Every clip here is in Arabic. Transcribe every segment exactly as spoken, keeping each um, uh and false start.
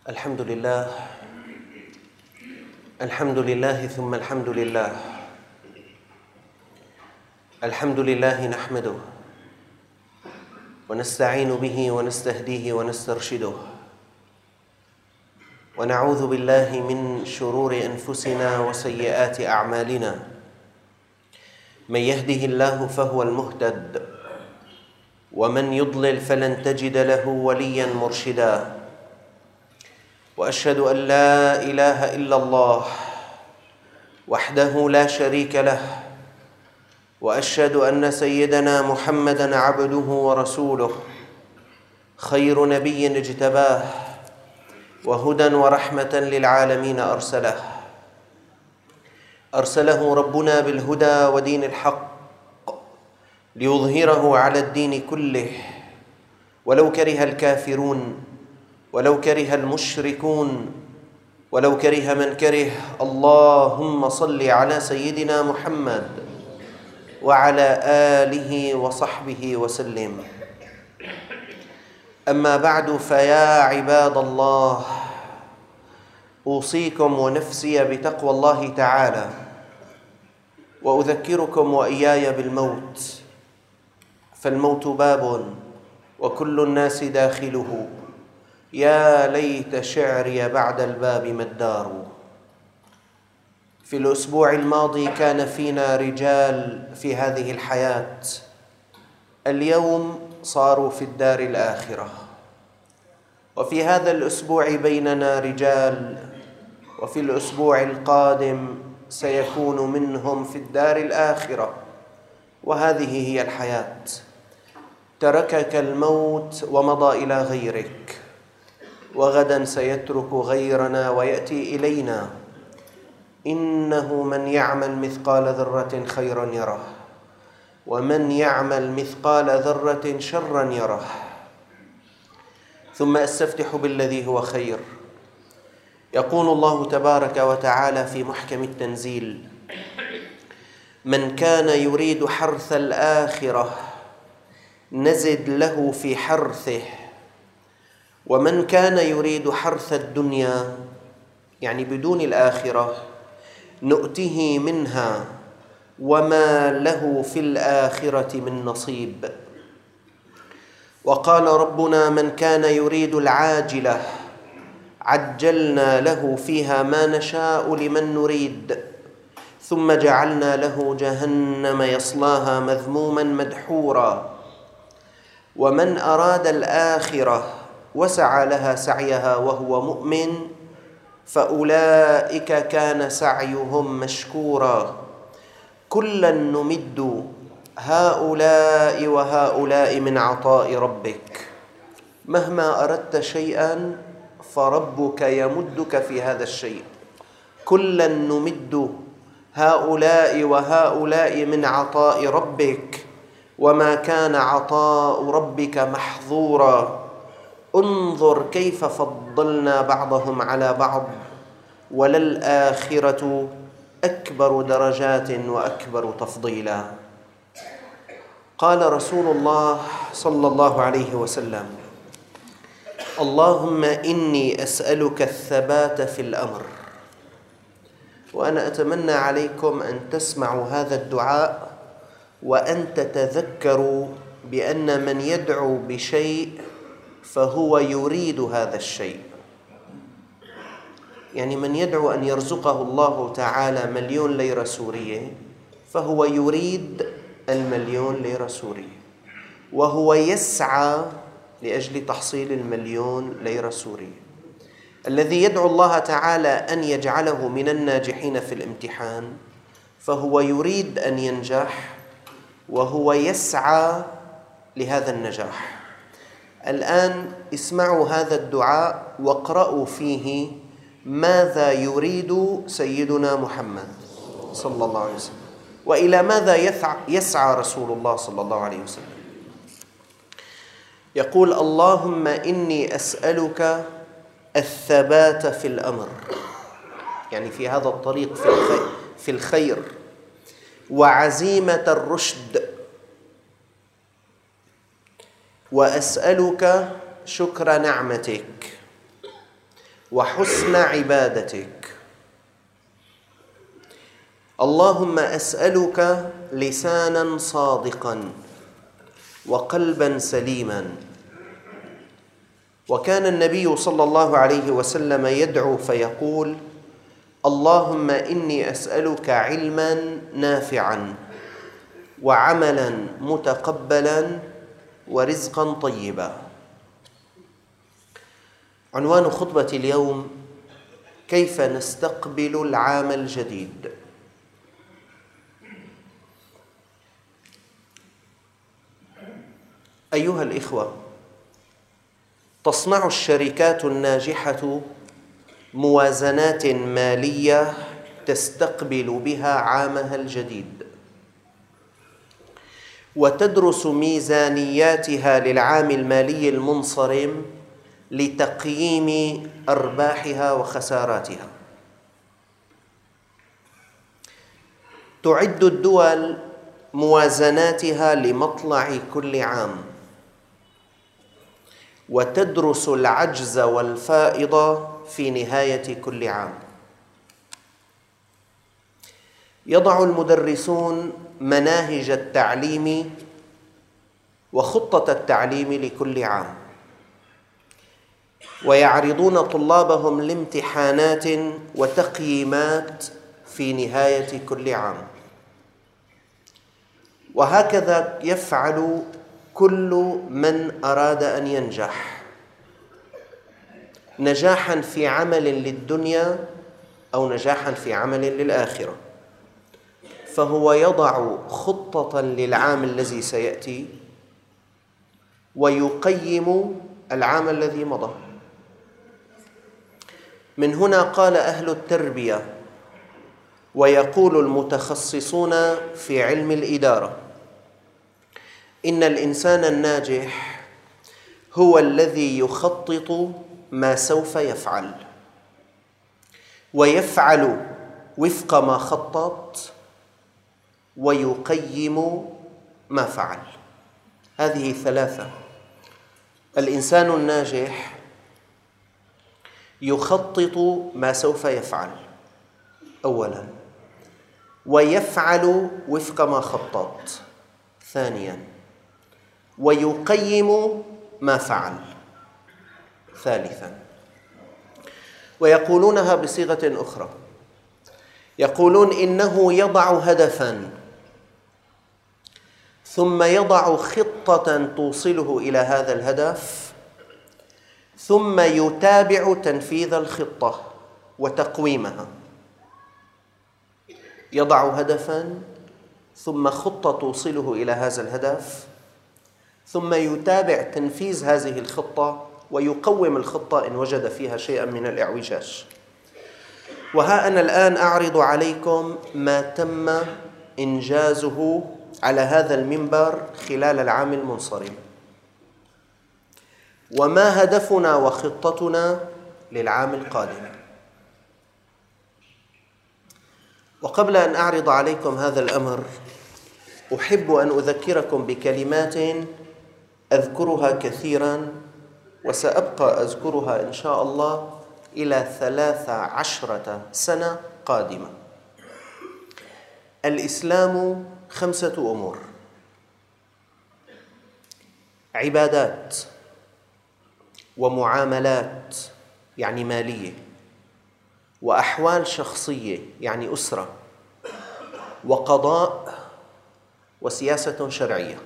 الحمد لله الحمد لله ثم الحمد لله الحمد لله نحمده ونستعين به ونستهديه ونسترشده ونعوذ بالله من شرور أنفسنا وسيئات أعمالنا من يهده الله فهو المهتد ومن يضلل فلن تجد له وليا مرشدا وأشهد أن لا إله إلا الله وحده لا شريك له وأشهد أن سيدنا محمدًا عبده ورسوله خير نبي اجتباه وهدى ورحمة للعالمين أرسله أرسله ربنا بالهدى ودين الحق ليظهره على الدين كله ولو كره الكافرون ولو كره المشركون ولو كره من كره. اللهم صل على سيدنا محمد وعلى آله وصحبه وسلم. أما بعد، فيا عباد الله، أوصيكم ونفسي بتقوى الله تعالى، وأذكركم وإياي بالموت، فالموت باب وكل الناس داخله، يا ليت شعري بعد الباب ما الدار. في الأسبوع الماضي كان فينا رجال في هذه الحياة، اليوم صاروا في الدار الآخرة. وفي هذا الأسبوع بيننا رجال، وفي الأسبوع القادم سيكون منهم في الدار الآخرة. وهذه هي الحياة، تركك الموت ومضى إلى غيرك، وغدا سيترك غيرنا ويأتي إلينا. إنه من يعمل مثقال ذرة خيرا يره، ومن يعمل مثقال ذرة شرا يره. ثم أستفتح بالذي هو خير. يقول الله تبارك وتعالى في محكم التنزيل: من كان يريد حرث الآخرة نزد له في حرثه، ومن كان يريد حرث الدنيا، يعني بدون الآخرة، نؤته منها وما له في الآخرة من نصيب. وقال ربنا: من كان يريد العاجلة عجلنا له فيها ما نشاء لمن نريد ثم جعلنا له جهنم يصلاها مذموما مدحورا. ومن أراد الآخرة وسعى لها سعيها وهو مؤمن فأولئك كان سعيهم مشكورا. كلا نمد هؤلاء وهؤلاء من عطاء ربك، مهما أردت شيئا فربك يمدك في هذا الشيء. كلا نمد هؤلاء وهؤلاء من عطاء ربك وما كان عطاء ربك محظورا. انظر كيف فضلنا بعضهم على بعض، وللآخرة أكبر درجات وأكبر تفضيلا. قال رسول الله صلى الله عليه وسلم: اللهم إني أسألك الثبات في الأمر. وأنا أتمنى عليكم أن تسمعوا هذا الدعاء وأن تتذكروا بأن من يدعو بشيء فهو يريد هذا الشيء. يعني من يدعو أن يرزقه الله تعالى مليون ليرة سورية فهو يريد المليون ليرة سورية، وهو يسعى لأجل تحصيل المليون ليرة سورية. الذي يدعو الله تعالى أن يجعله من الناجحين في الامتحان فهو يريد أن ينجح وهو يسعى لهذا النجاح. الآن اسمعوا هذا الدعاء واقرأوا فيه ماذا يريد سيدنا محمد صلى الله عليه وسلم، وإلى ماذا يسعى رسول الله صلى الله عليه وسلم. يقول: اللهم إني أسألك الثبات في الأمر، يعني في هذا الطريق في الخير, في الخير وعزيمة الرشد، وأسألك شكر نعمتك وحسن عبادتك. اللهم أسألك لسانا صادقا وقلبا سليما. وكان النبي صلى الله عليه وسلم يدعو فيقول: اللهم إني أسألك علما نافعا وعملا متقبلا ورزقا طيبا. عنوان خطبة اليوم: كيف نستقبل العام الجديد. أيها الإخوة، تصنع الشركات الناجحة موازنات مالية تستقبل بها عامها الجديد، وتدرس ميزانياتها للعام المالي المنصرم لتقييم أرباحها وخساراتها. تعد الدول موازناتها لمطلع كل عام، وتدرس العجز والفائض في نهاية كل عام. يضع المدرسون مناهج التعليم وخطة التعليم لكل عام، ويعرضون طلابهم لامتحانات وتقييمات في نهاية كل عام. وهكذا يفعل كل من أراد أن ينجح، نجاحاً في عمل للدنيا أو نجاحاً في عمل للآخرة، فهو يضع خطة للعام الذي سيأتي ويقيم العام الذي مضى. من هنا قال أهل التربية ويقول المتخصصون في علم الإدارة: إن الإنسان الناجح هو الذي يخطط ما سوف يفعل، ويفعل وفق ما خطط، ويقيم ما فعل. هذه ثلاثة. الإنسان الناجح يخطط ما سوف يفعل أولاً، ويفعل وفق ما خطط ثانياً، ويقيم ما فعل ثالثاً. ويقولونها بصيغة أخرى، يقولون إنه يضع هدفاً ثم يضع خطة توصله إلى هذا الهدف، ثم يتابع تنفيذ الخطة وتقويمها. يضع هدفاً ثم خطة توصله إلى هذا الهدف، ثم يتابع تنفيذ هذه الخطة ويقوم الخطة إن وجد فيها شيئاً من الإعوجاج. وها أنا الآن أعرض عليكم ما تم إنجازه على هذا المنبر خلال العام المنصرم، وما هدفنا وخطتنا للعام القادم. وقبل أن أعرض عليكم هذا الأمر، أحب أن أذكركم بكلمات أذكرها كثيراً، وسأبقى أذكرها إن شاء الله إلى ثلاث عشرة سنة قادمة. الإسلام خمسة أمور: عبادات، ومعاملات يعني مالية، وأحوال شخصية يعني أسرة، وقضاء، وسياسة شرعية.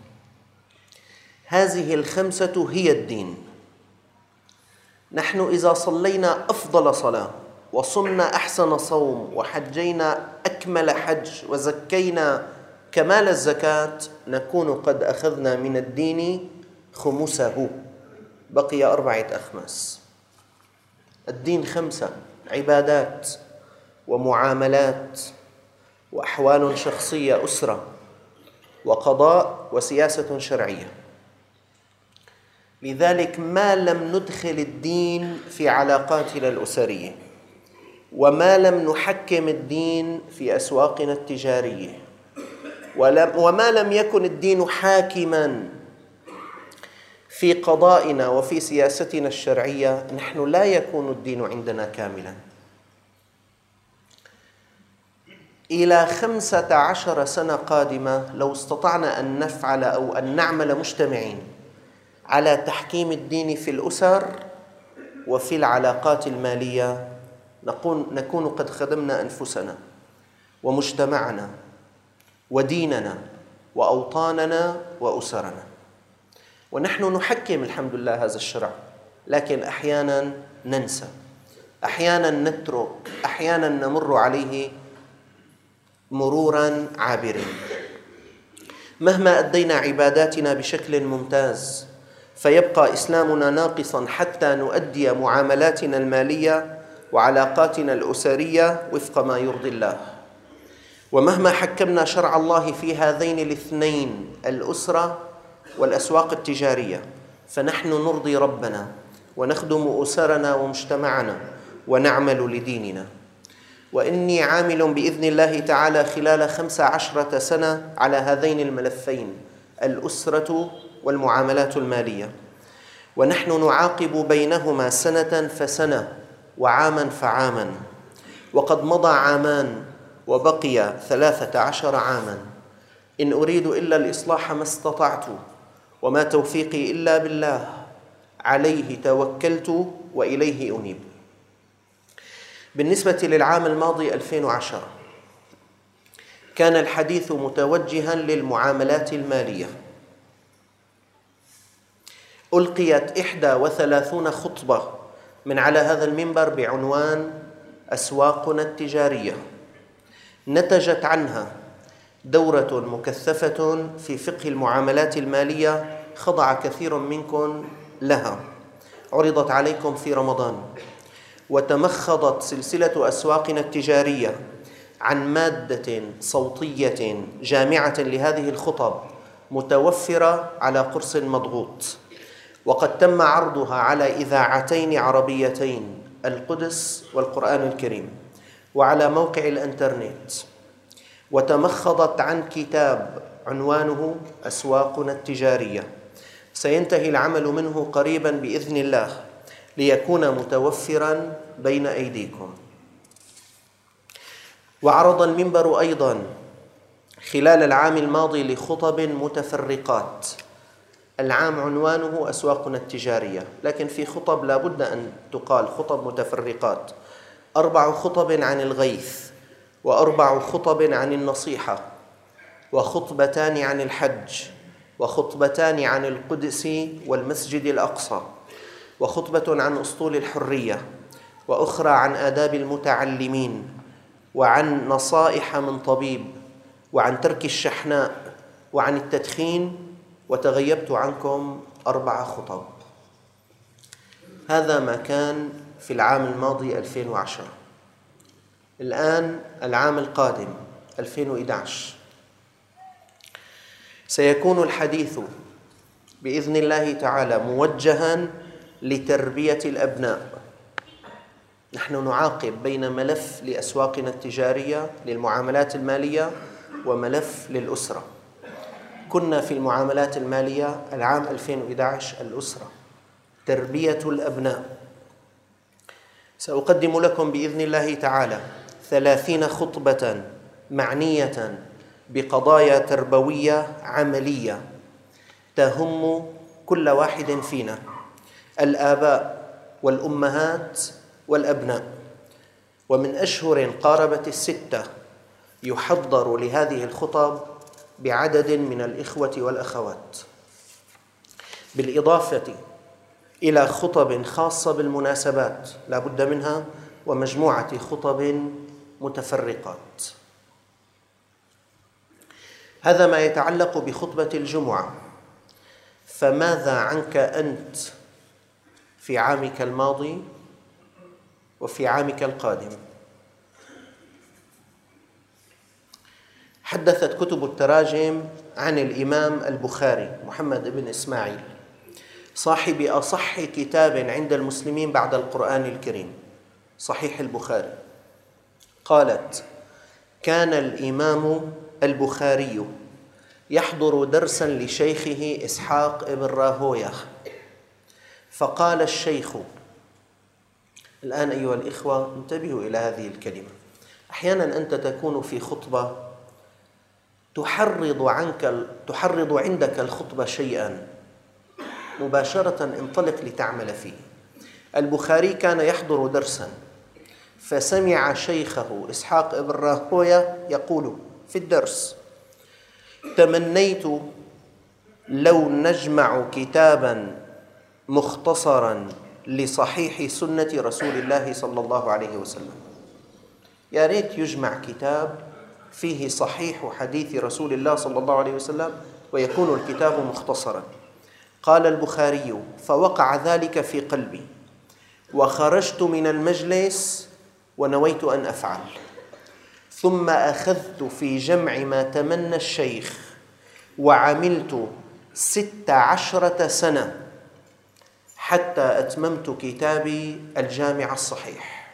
هذه الخمسة هي الدين. نحن إذا صلينا أفضل صلاة، وصمنا أحسن صوم، وحجينا أكمل حج، وزكينا كمال الزكاة، نكون قد أخذنا من الدين خمسه، بقي أربعة أخماس. الدين خمسة: عبادات، ومعاملات، وأحوال شخصية أسرة، وقضاء، وسياسة شرعية. لذلك ما لم ندخل الدين في علاقاتنا الأسرية، وما لم نحكم الدين في أسواقنا التجارية، وما لم يكن الدين حاكماً في قضائنا وفي سياستنا الشرعية نحن لا يكون الدين عندنا كاملا. إلى خمسة عشر سنة قادمة لو استطعنا أن نفعل أو أن نعمل مجتمعين على تحكيم الدين في الأسر وفي العلاقات المالية نكون نكون قد خدمنا أنفسنا ومجتمعنا وديننا وأوطاننا وأسرنا. ونحن نحكم الحمد لله هذا الشرع، لكن أحيانا ننسى، أحيانا نترك، أحيانا نمر عليه مرورا عابرا. مهما أدينا عباداتنا بشكل ممتاز فيبقى إسلامنا ناقصا حتى نؤدي معاملاتنا المالية وعلاقاتنا الأسرية وفق ما يرضي الله. ومهما حكمنا شرع الله في هذين الاثنين، الأسرة والأسواق التجارية، فنحن نرضي ربنا ونخدم أسرنا ومجتمعنا ونعمل لديننا. وإني عامل بإذن الله تعالى خلال خمس عشرة سنة على هذين الملفين، الأسرة والمعاملات المالية، ونحن نعاقب بينهما سنة فسنة وعاما فعاما، وقد مضى عامان وبقي ثلاثة عشر عاما. إن أريد إلا الإصلاح ما استطعت وما توفيقي إلا بالله، عليه توكلت وإليه أنيب. بالنسبة للعام الماضي ألفين وعشرة كان الحديث متوجها للمعاملات المالية. ألقيت إحدى وثلاثون خطبة من على هذا المنبر بعنوان أسواقنا التجارية، نتجت عنها دورة مكثفة في فقه المعاملات المالية خضع كثير منكم لها، عرضت عليكم في رمضان، وتمخضت سلسلة أسواقنا التجارية عن مادة صوتية جامعة لهذه الخطب متوفرة على قرص مضغوط، وقد تم عرضها على إذاعتين عربيتين، القدس والقرآن الكريم، وعلى موقع الإنترنت. وتمخضت عن كتاب عنوانه أسواقنا التجارية، سينتهي العمل منه قريبا بإذن الله ليكون متوفرا بين أيديكم. وعرض المنبر أيضا خلال العام الماضي لخطب متفرقات. العام عنوانه أسواقنا التجارية، لكن في خطب لا بد أن تقال خطب متفرقات: أربع خطب عن الغيث، وأربع خطب عن النصيحة، وخطبتان عن الحج، وخطبتان عن القدس والمسجد الأقصى، وخطبة عن أسطول الحرية، وأخرى عن آداب المتعلمين، وعن نصائح من طبيب، وعن ترك الشحناء، وعن التدخين، وتغيبت عنكم أربع خطب. هذا ما كان في العام الماضي ألفين وعشرة. الآن العام القادم ألفين وإحدى عشر سيكون الحديث بإذن الله تعالى موجها لتربية الأبناء. نحن نعاقب بين ملف لأسواقنا التجارية للمعاملات المالية وملف للأسرة. كنا في المعاملات المالية العام ألفين وإحدى عشر الأسرة، تربية الأبناء. سأقدم لكم بإذن الله تعالى ثلاثين خطبة معنية بقضايا تربوية عملية تهم كل واحد فينا، الآباء والأمهات والأبناء. ومن أشهر قاربت الستة يحضر لهذه الخطب بعدد من الإخوة والأخوات، بالإضافة إلى خطب خاصة بالمناسبات لا بد منها، ومجموعة خطب متفرقات. هذا ما يتعلق بخطبة الجمعة. فماذا عنك أنت في عامك الماضي وفي عامك القادم؟ حدثت كتب التراجم عن الإمام البخاري محمد بن إسماعيل، صاحب أصح كتاب عند المسلمين بعد القرآن الكريم، صحيح البخاري. قالت: كان الإمام البخاري يحضر درسا لشيخه إسحاق بن راهويه فقال الشيخ. الآن أيها الإخوة انتبهوا إلى هذه الكلمة. أحيانا أنت تكون في خطبة تحرض عنك تحرض عندك الخطبة شيئا، مباشرة انطلق لتعمل فيه. البخاري كان يحضر درسا فسمع شيخه إسحاق ابن راهويه يقول في الدرس: تمنيت لو نجمع كتابا مختصرا لصحيح سنة رسول الله صلى الله عليه وسلم. يا ريت يجمع كتاب فيه صحيح حديث رسول الله صلى الله عليه وسلم ويكون الكتاب مختصرا. قال البخاري: فوقع ذلك في قلبي وخرجت من المجلس ونويت أن أفعل، ثم أخذت في جمع ما تمنى الشيخ وعملت ست عشرة سنة حتى أتممت كتابي الجامع الصحيح.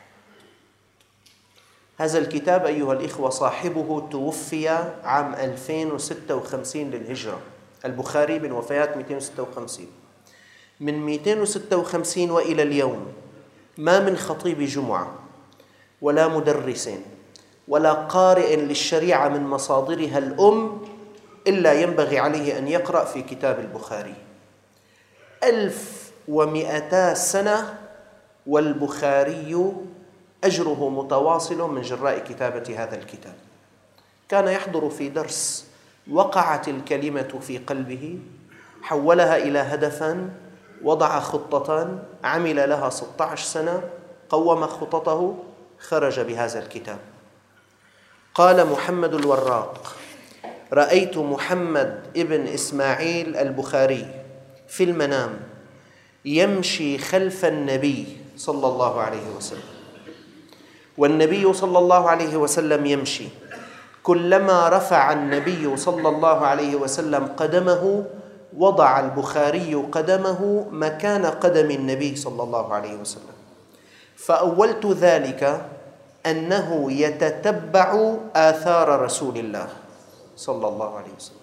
هذا الكتاب أيها الإخوة صاحبه توفي عام ألفين وستة وخمسين للهجرة، البخاري من وفيات مئتين وستة وخمسين. من مئتين وستة وخمسين وإلى اليوم ما من خطيب جمعة ولا مدرس ولا قارئ للشريعة من مصادرها الأم إلا ينبغي عليه أن يقرأ في كتاب البخاري. ألف ومئتا سنة والبخاري أجره متواصل من جراء كتابة هذا الكتاب. كان يحضر في درس، وقعت الكلمة في قلبه، حولها إلى هدفا، وضع خطة، عمل لها ستة عشر سنة، قوم خططه، خرج بهذا الكتاب. قال محمد الوراق: رأيت محمد ابن إسماعيل البخاري في المنام يمشي خلف النبي صلى الله عليه وسلم، والنبي صلى الله عليه وسلم يمشي. كلما رفع النبي صلى الله عليه وسلم قدمه وضع البخاري قدمه مكان قدم النبي صلى الله عليه وسلم، فأولت ذلك أنه يتتبع آثار رسول الله صلى الله عليه وسلم.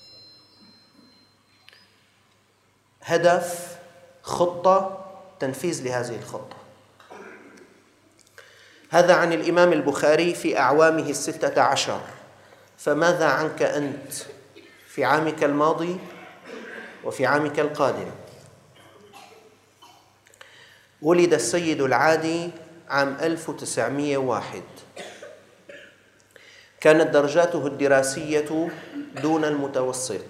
هدف، خطة، تنفيذ لهذه الخطة. هذا عن الإمام البخاري في أعوامه الستة عشر. فماذا عنك أنت في عامك الماضي وفي عامك القادم؟ ولد السيد العادي عام ألف وتسعمئة وواحد. كانت درجاته الدراسية دون المتوسط.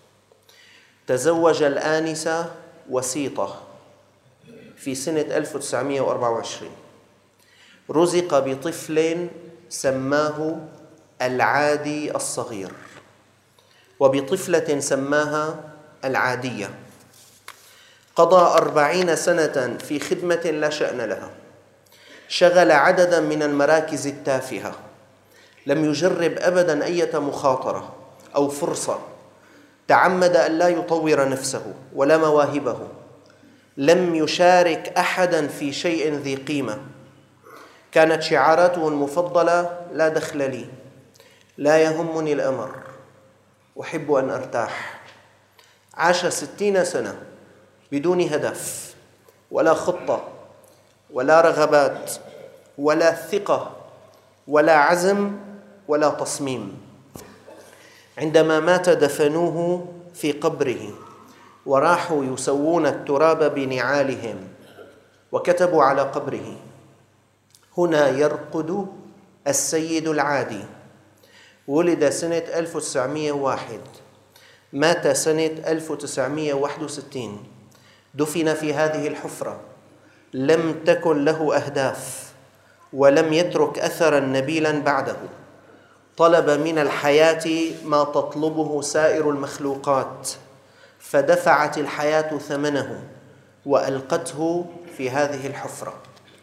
تزوج الآنسة وسيطة في سنة ألف وتسعمئة وأربعة وعشرين. رزق بطفل سماه العادي الصغير، وبطفلة سماها العادية. قضى أربعين سنة في خدمة لا شأن لها، شغل عددا من المراكز التافهة، لم يجرب أبدا أي مخاطرة أو فرصة، تعمد أن لا يطور نفسه ولا مواهبه، لم يشارك أحدا في شيء ذي قيمة. كانت شعاراته المفضلة: لا دخل لي، لا يهمني الأمر، أحب أن أرتاح. عاش ستين سنة بدون هدف ولا خطة ولا رغبات ولا ثقة ولا عزم ولا تصميم. عندما مات دفنوه في قبره وراحوا يسوون التراب بنعالهم وكتبوا على قبره: هنا يرقد السيد العادي. ولد سنة ألف وتسعمئة وواحد، مات سنة ألف وتسعمئة وواحد وستين. دفن في هذه الحفرة، لم تكن له أهداف ولم يترك أثرا نبيلا بعده. طلب من الحياة ما تطلبه سائر المخلوقات، فدفعت الحياة ثمنه وألقته في هذه الحفرة.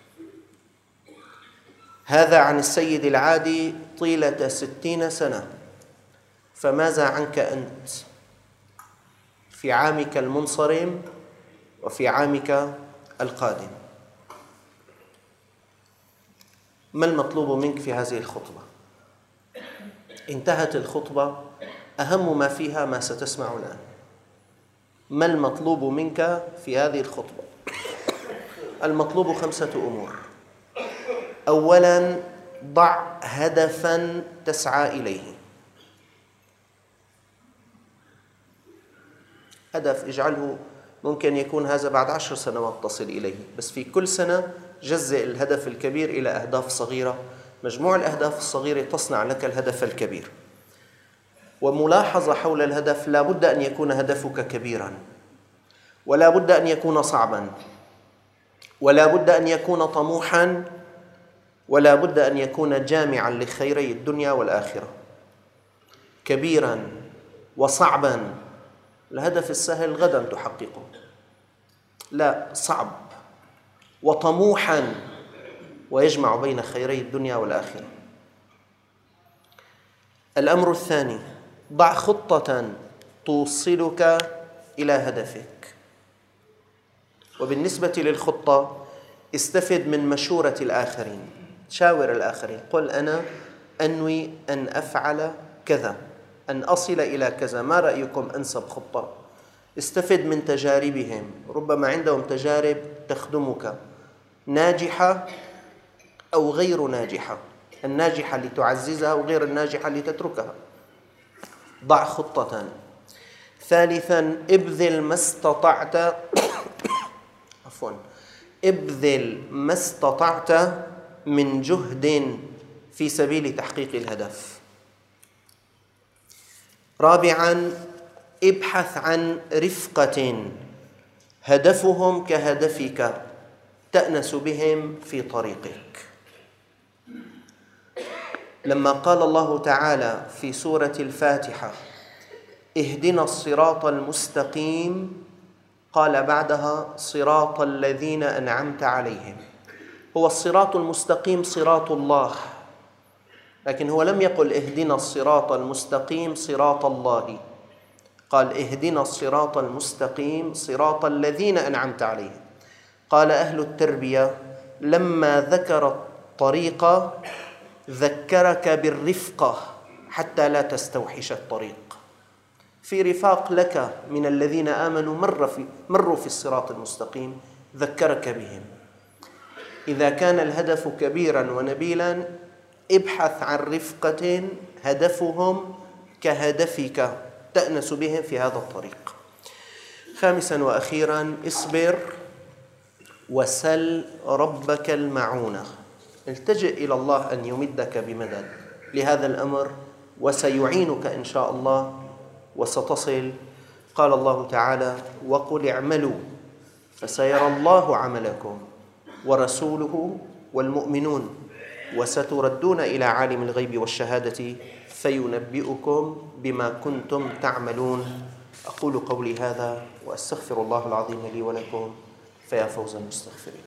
هذا عن السيد العادي طيلة ستين سنة. فماذا عنك أنت في عامك المنصرم وفي عامك القادم؟ ما المطلوب منك في هذه الخطبة؟ انتهت الخطبة، أهم ما فيها ما ستسمع الآن. ما المطلوب منك في هذه الخطبة؟ المطلوب خمسة أمور. أولاً، ضع هدفاً تسعى إليه. هدف اجعله، ممكن يكون هذا بعد عشر سنوات تصل إليه، بس في كل سنة جزء الهدف الكبير إلى أهداف صغيرة. مجموع الأهداف الصغيرة تصنع لك الهدف الكبير. وملاحظة حول الهدف: لا بد أن يكون هدفك كبيراً، ولا بد أن يكون صعباً، ولا بد أن يكون طموحاً، ولا بد أن يكون جامعاً لخيري الدنيا والآخرة. كبيراً وصعباً، الهدف السهل غدا تحققه. لا، صعب وطموحاً ويجمع بين خيري الدنيا والآخرة. الأمر الثاني: ضع خطة توصلك إلى هدفك. وبالنسبة للخطة، استفد من مشورة الآخرين، شاور الآخرين، قل أنا أنوي أن أفعل كذا، أن أصل إلى كذا، ما رأيكم أنسب خطة؟ استفد من تجاربهم، ربما عندهم تجارب تخدمك، ناجحة أو غير ناجحة، الناجحة لتعززها وغير الناجحة لتتركها. ضع خطة. ثالثاً: ابذل ما استطعت عفواً ابذل ما استطعت من جهد في سبيل تحقيق الهدف. رابعاً: ابحث عن رفقة هدفهم كهدفك، تأنس بهم في طريقك. لما قال الله تعالى في سورة الفاتحة: اهدنا الصراط المستقيم، قال بعدها: صراط الذين أنعمت عليهم. هو الصراط المستقيم صراط الله، لكن هو لم يقل اهدنا الصراط المستقيم صراط الله، قال اهدنا الصراط المستقيم صراط الذين أنعمت عليهم. قال أهل التربية: لما ذكر الطريق ذكرك بالرفقة حتى لا تستوحش الطريق. في رفاق لك من الذين آمنوا مر في مروا في الصراط المستقيم، ذكرك بهم. إذا كان الهدف كبيراً ونبيلاً، ابحث عن رفقة هدفهم كهدفك، تأنس بهم في هذا الطريق. خامساً وأخيراً: اصبر وسل ربك المعونة. التجئ إلى الله أن يمدك بمدد لهذا الأمر، وسيعينك إن شاء الله وستصل. قال الله تعالى: وقل اعملوا فسيرى الله عملكم ورسوله والمؤمنون وستردون إلى عالم الغيب والشهادة فينبئكم بما كنتم تعملون. أقول قولي هذا وأستغفر الله العظيم لي ولكم، فيا فوز المستغفرين.